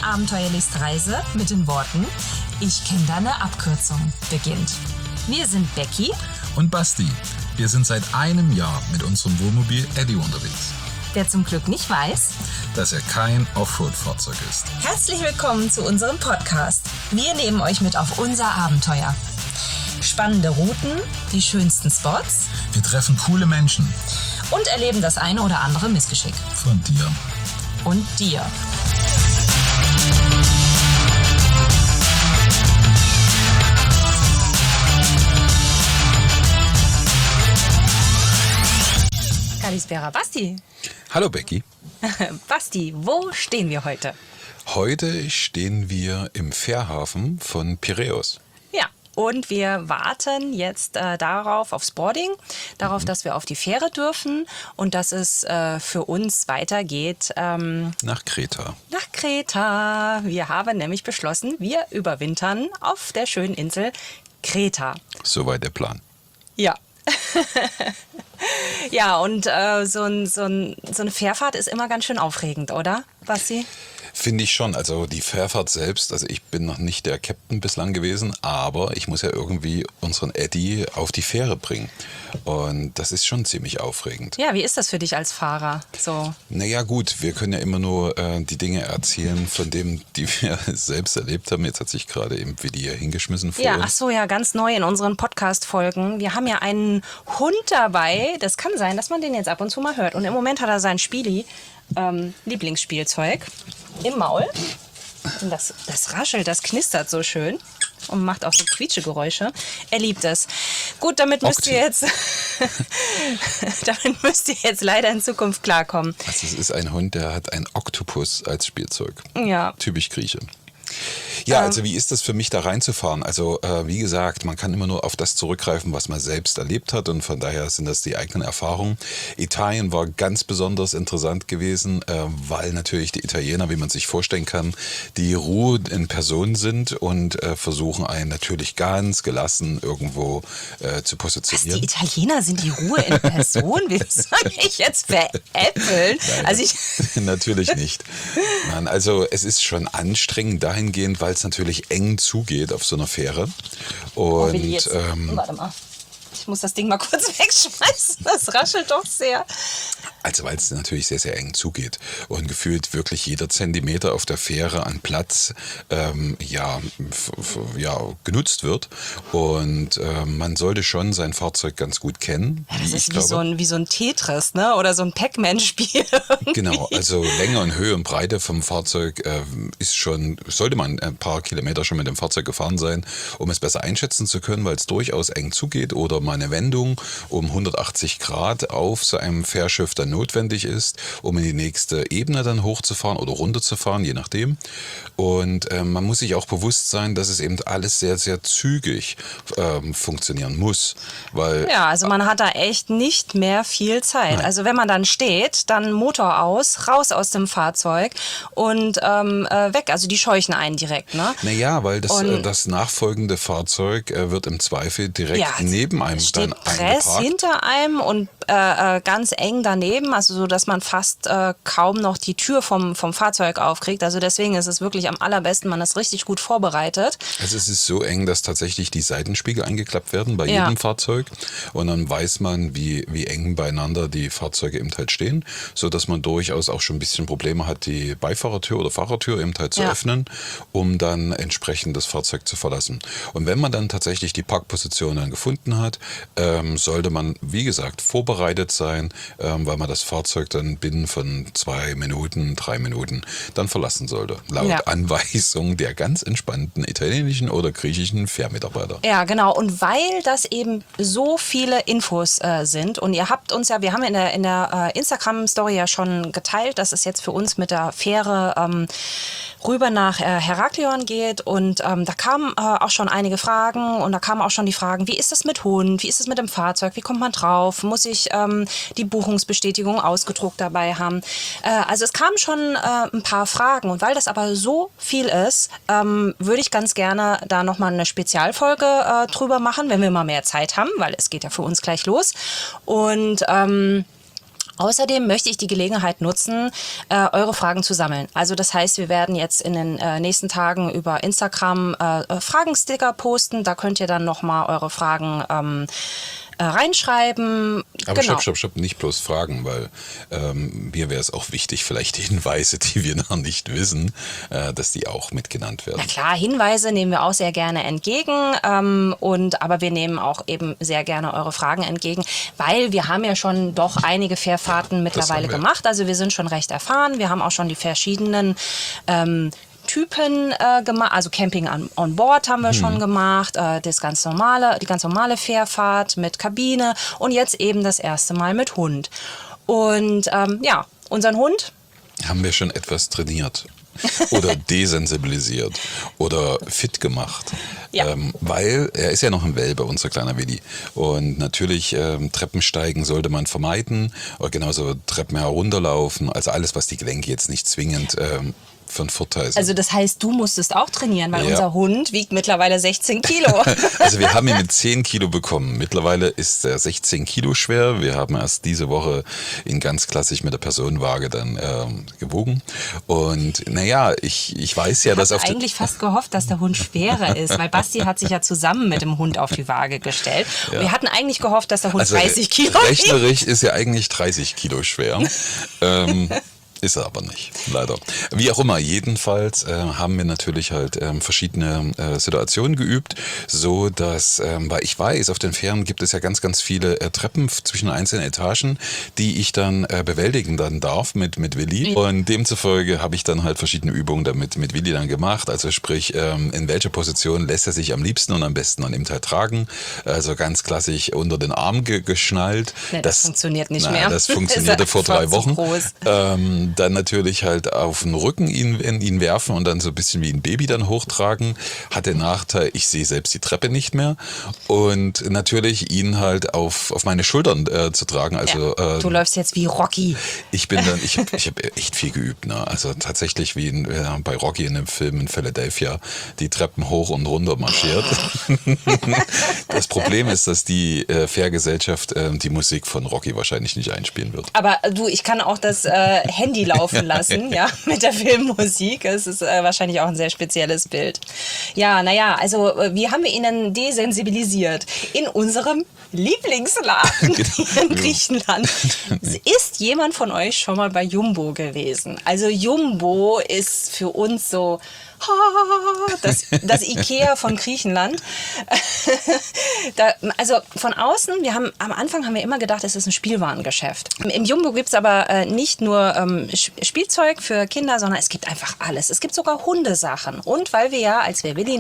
abenteuerlichste Reise mit den Worten Ich kenne deine Abkürzung beginnt. Wir sind Becky und Basti. Wir sind seit einem Jahr mit unserem Wohnmobil Eddie unterwegs, der zum Glück nicht weiß, dass er kein Offroad-Fahrzeug ist. Herzlich willkommen zu unserem Podcast. Wir nehmen euch mit auf unser Abenteuer. Spannende Routen, die schönsten Spots. Wir treffen coole Menschen. Und erleben das eine oder andere Missgeschick. Von dir. Und dir. Kalispera, Basti. Hallo Becky. Basti, wo stehen wir heute? Heute stehen wir im Fährhafen von Piräus. Ja, und wir warten jetzt aufs Boarding, darauf, dass wir auf die Fähre dürfen und dass es für uns weitergeht. Nach Kreta. Nach Kreta. Wir haben nämlich beschlossen, wir überwintern auf der schönen Insel Kreta. Soweit der Plan. Ja. Ja, und so eine Fährfahrt ist immer ganz schön aufregend, oder, Basti? Finde ich schon. Also die Fährfahrt selbst, also ich bin noch nicht der Captain bislang gewesen, aber ich muss ja irgendwie unseren Eddie auf die Fähre bringen. Und das ist schon ziemlich aufregend. Ja, wie ist das für dich als Fahrer? So? Naja gut, wir können ja immer nur die Dinge erzählen von dem, die wir selbst erlebt haben. Jetzt hat sich gerade eben Willi hier hingeschmissen vor uns. Ach so, ja, ganz neu in unseren Podcast-Folgen. Wir haben ja einen Hund dabei. Das kann sein, dass man den jetzt ab und zu mal hört. Und im Moment hat er sein Spieli, Lieblingsspielzeug, im Maul. Und das raschelt, das knistert so schön und macht auch so Quietschegeräusche. Er liebt es. Gut, damit müsst ihr jetzt leider in Zukunft klarkommen. Also es ist ein Hund, der hat einen Oktopus als Spielzeug. Ja. Typisch Grieche. Ja, also wie ist das für mich, da reinzufahren? Also wie gesagt, man kann immer nur auf das zurückgreifen, was man selbst erlebt hat und von daher sind das die eigenen Erfahrungen. Italien war ganz besonders interessant gewesen, weil natürlich die Italiener, wie man sich vorstellen kann, die Ruhe in Person sind und versuchen einen natürlich ganz gelassen irgendwo zu positionieren. Was, die Italiener sind die Ruhe in Person? Wie soll ich jetzt veräppeln? Also natürlich nicht. Nein, also es ist schon anstrengend dahingehend, weil es natürlich eng zugeht auf so einer Fähre. Und warte mal. Ich muss das Ding mal kurz wegschmeißen. Das raschelt doch sehr. Also weil es natürlich sehr, sehr eng zugeht und gefühlt wirklich jeder Zentimeter auf der Fähre an Platz genutzt wird. Und man sollte schon sein Fahrzeug ganz gut kennen. Ja, das ist wie so ein Tetris, ne? Oder so ein Pac-Man-Spiel. Genau, also Länge und Höhe und Breite vom Fahrzeug sollte man ein paar Kilometer schon mit dem Fahrzeug gefahren sein, um es besser einschätzen zu können, weil es durchaus eng zugeht oder mal eine Wendung um 180 Grad auf so einem Fährschiff dann notwendig ist, um in die nächste Ebene dann hochzufahren oder runterzufahren, je nachdem. Und man muss sich auch bewusst sein, dass es eben alles sehr, sehr zügig funktionieren muss. Weil, ja, also man hat da echt nicht mehr viel Zeit. Nein. Also wenn man dann steht, dann Motor aus, raus aus dem Fahrzeug und weg. Also die scheuchen einen direkt, ne? Naja, weil das nachfolgende Fahrzeug wird im Zweifel direkt neben einem steht dann Press eingeparkt. hinter einem und ganz eng daneben, also so, dass man fast kaum noch die Tür vom Fahrzeug aufkriegt. Also deswegen ist es wirklich am allerbesten, man ist richtig gut vorbereitet. Also es ist so eng, dass tatsächlich die Seitenspiegel eingeklappt werden bei jedem Fahrzeug und dann weiß man, wie eng beieinander die Fahrzeuge eben halt stehen, sodass man durchaus auch schon ein bisschen Probleme hat, die Beifahrertür oder Fahrertür eben halt zu öffnen, um dann entsprechend das Fahrzeug zu verlassen. Und wenn man dann tatsächlich die Parkposition dann gefunden hat, sollte man, wie gesagt, vorbereitet sein, weil man das Fahrzeug dann binnen von 2 Minuten, 3 Minuten dann verlassen sollte. Laut Anweisung der ganz entspannten italienischen oder griechischen Fährmitarbeiter. Ja, genau. Und weil das eben so viele Infos sind und ihr habt uns wir haben in der Instagram-Story ja schon geteilt, dass es jetzt für uns mit der Fähre rüber nach Heraklion geht und da kamen auch schon einige Fragen und da kamen auch schon die Fragen, wie ist das mit Hund, wie ist das mit dem Fahrzeug, wie kommt man drauf, muss ich die Buchungsbestätigung ausgedruckt dabei haben. Also es kamen schon ein paar Fragen und weil das aber so viel ist, würde ich ganz gerne da nochmal eine Spezialfolge drüber machen, wenn wir mal mehr Zeit haben, weil es geht ja für uns gleich los. Und Außerdem möchte ich die Gelegenheit nutzen, eure Fragen zu sammeln. Also das heißt, wir werden jetzt in den nächsten Tagen über Instagram Fragensticker posten. Da könnt ihr dann nochmal eure Fragen reinschreiben. Aber genau. stopp, nicht bloß Fragen, weil mir wäre es auch wichtig, vielleicht die Hinweise, die wir noch nicht wissen, dass die auch mitgenannt werden. Na klar, Hinweise nehmen wir auch sehr gerne entgegen, aber wir nehmen auch eben sehr gerne eure Fragen entgegen, weil wir haben ja schon doch einige Fährfahrten mittlerweile gemacht. Also wir sind schon recht erfahren. Wir haben auch schon die verschiedenen Typen gemacht, also Camping on Board haben wir schon gemacht, die ganz normale Fährfahrt mit Kabine und jetzt eben das erste Mal mit Hund. Und unseren Hund haben wir schon etwas trainiert oder desensibilisiert oder fit gemacht. Ja. Weil er ist ja noch ein Welpe, unser kleiner Willi. Und natürlich Treppensteigen sollte man vermeiden, oder genauso Treppen herunterlaufen, also alles, was die Gelenke jetzt nicht zwingend für einen Vorteil sind. Also das heißt, du musstest auch trainieren, weil unser Hund wiegt mittlerweile 16 Kilo. Also wir haben ihn mit 10 Kilo bekommen. Mittlerweile ist er 16 Kilo schwer. Wir haben erst diese Woche ihn ganz klassisch mit der Personenwaage dann gewogen. Und naja, ich weiß ja, dass Ich habe eigentlich fast gehofft, dass der Hund schwerer ist, weil Basti hat sich ja zusammen mit dem Hund auf die Waage gestellt. Ja. Wir hatten eigentlich gehofft, dass der Hund 30 Kilo wiegt. Rechnerisch ist er eigentlich 30 Kilo schwer. Ist er aber nicht, leider. Wie auch immer, jedenfalls haben wir natürlich halt verschiedene Situationen geübt, so dass, weil ich weiß, auf den Fähren gibt es ja ganz, ganz viele Treppen zwischen einzelnen Etagen, die ich dann bewältigen dann darf mit Willi. Und demzufolge habe ich dann halt verschiedene Übungen damit mit Willi dann gemacht. Also sprich, in welcher Position lässt er sich am liebsten und am besten an dem Teil tragen. Also ganz klassisch unter den Arm geschnallt. Nee, das funktioniert nicht mehr. Das funktionierte vor 3 Wochen. Dann natürlich halt auf den Rücken ihn werfen und dann so ein bisschen wie ein Baby dann hochtragen. Hat den Nachteil, ich sehe selbst die Treppe nicht mehr. Und natürlich ihn halt auf meine Schultern zu tragen. Also, du läufst jetzt wie Rocky. Ich habe echt viel geübt. Ne? Also tatsächlich wie bei Rocky in dem Film in Philadelphia, die Treppen hoch und runter marschiert. Das Problem ist, dass die Fährgesellschaft die Musik von Rocky wahrscheinlich nicht einspielen wird. Aber ich kann auch das Handy laufen lassen, ja, mit der Filmmusik. Es ist wahrscheinlich auch ein sehr spezielles Bild. Ja, naja, also wie haben wir ihn denn desensibilisiert? In unserem Lieblingsladen in Griechenland. Ist jemand von euch schon mal bei Jumbo gewesen? Also Jumbo ist für uns so das Ikea von Griechenland. Also von außen, am Anfang haben wir immer gedacht, es ist ein Spielwarengeschäft. Im Jumbo gibt es aber nicht nur Spielzeug für Kinder, sondern es gibt einfach alles. Es gibt sogar Hundesachen. Und weil wir ja, als Willi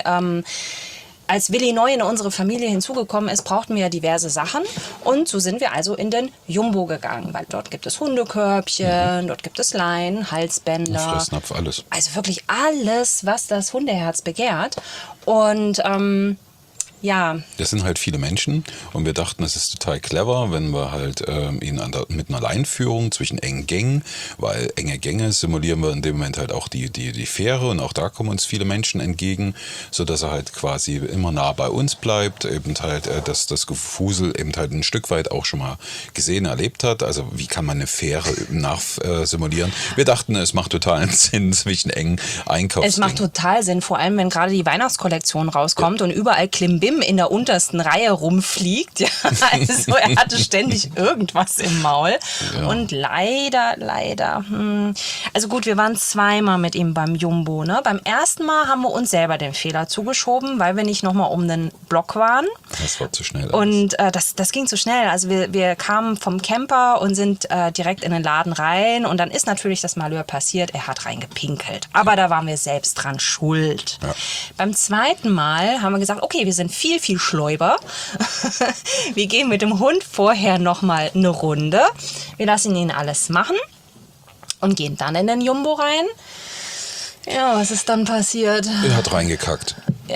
neu in unsere Familie hinzugekommen ist, brauchten wir ja diverse Sachen. Und so sind wir also in den Jumbo gegangen, weil dort gibt es Hundekörbchen, dort gibt es Leinen, Halsbänder. Fressnapf, alles. Also wirklich alles, was das Hundeherz begehrt. Und ja. Das sind halt viele Menschen und wir dachten, es ist total clever, wenn wir halt ihn mit einer Leinführung zwischen engen Gängen, weil enge Gänge simulieren wir in dem Moment halt auch die Fähre und auch da kommen uns viele Menschen entgegen, sodass er halt quasi immer nah bei uns bleibt, eben halt das Gefusel eben halt ein Stück weit auch schon mal gesehen, erlebt hat. Also wie kann man eine Fähre simulieren? Wir dachten, es macht totalen Sinn zwischen engen Einkaufsdingen. Es macht total Sinn, vor allem wenn gerade die Weihnachtskollektion rauskommt und überall Klimbim in der untersten Reihe rumfliegt. Ja, also er hatte ständig irgendwas im Maul. Ja. Und leider, also gut, wir waren 2-mal mit ihm beim Jumbo. Ne? Beim ersten Mal haben wir uns selber den Fehler zugeschoben, weil wir nicht nochmal um den Block waren. Das war zu schnell. Und das ging zu schnell. Also wir kamen vom Camper und sind direkt in den Laden rein und dann ist natürlich das Malheur passiert, er hat reingepinkelt. Aber da waren wir selbst dran schuld. Ja. Beim zweiten Mal haben wir gesagt, okay, wir sind viel Schläuber. Wir gehen mit dem Hund vorher nochmal eine Runde. Wir lassen ihn alles machen und gehen dann in den Jumbo rein. Ja, was ist dann passiert? Er hat reingekackt. Ja.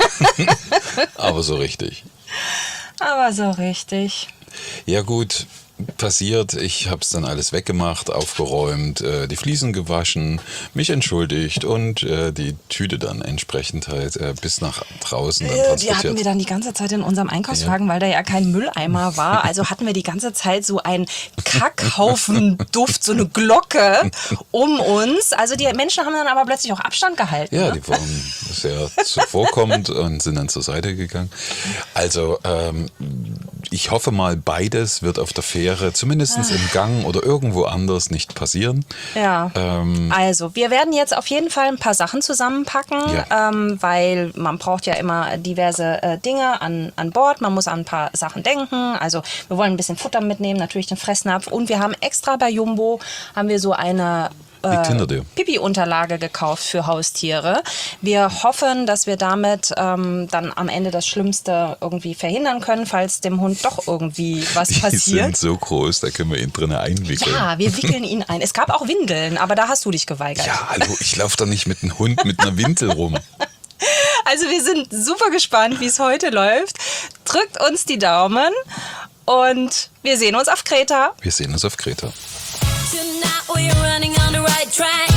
Aber so richtig. Aber so richtig. Ja gut, passiert, ich habe es dann alles weggemacht, aufgeräumt, die Fliesen gewaschen, mich entschuldigt und die Tüte dann entsprechend halt bis nach draußen dann transportiert. Die hatten wir dann die ganze Zeit in unserem Einkaufswagen, weil da ja kein Mülleimer war. Also hatten wir die ganze Zeit so einen Kackhaufen-Duft, so eine Glocke um uns. Also die Menschen haben dann aber plötzlich auch Abstand gehalten. Ja, ne? die waren sehr zuvorkommend und sind dann zur Seite gegangen. Also ich hoffe mal, beides wird auf der Fähre, zumindest im Gang oder irgendwo anders, nicht passieren. Ja, also wir werden jetzt auf jeden Fall ein paar Sachen zusammenpacken, weil man braucht ja immer diverse Dinge an Bord. Man muss an ein paar Sachen denken. Also wir wollen ein bisschen Futter mitnehmen, natürlich den Fressnapf. Und wir haben extra bei Jumbo, haben wir so eine Pipi-Unterlage gekauft für Haustiere. Wir hoffen, dass wir damit dann am Ende das Schlimmste irgendwie verhindern können, falls dem Hund doch irgendwie was passiert. Die sind so groß, da können wir ihn drinnen einwickeln. Ja, wir wickeln ihn ein. Es gab auch Windeln, aber da hast du dich geweigert. Ja, hallo, ich laufe doch nicht mit einem Hund mit einer Windel rum. Also wir sind super gespannt, wie es heute läuft. Drückt uns die Daumen und wir sehen uns auf Kreta. Wir sehen uns auf Kreta. Tonight we're running on the right track.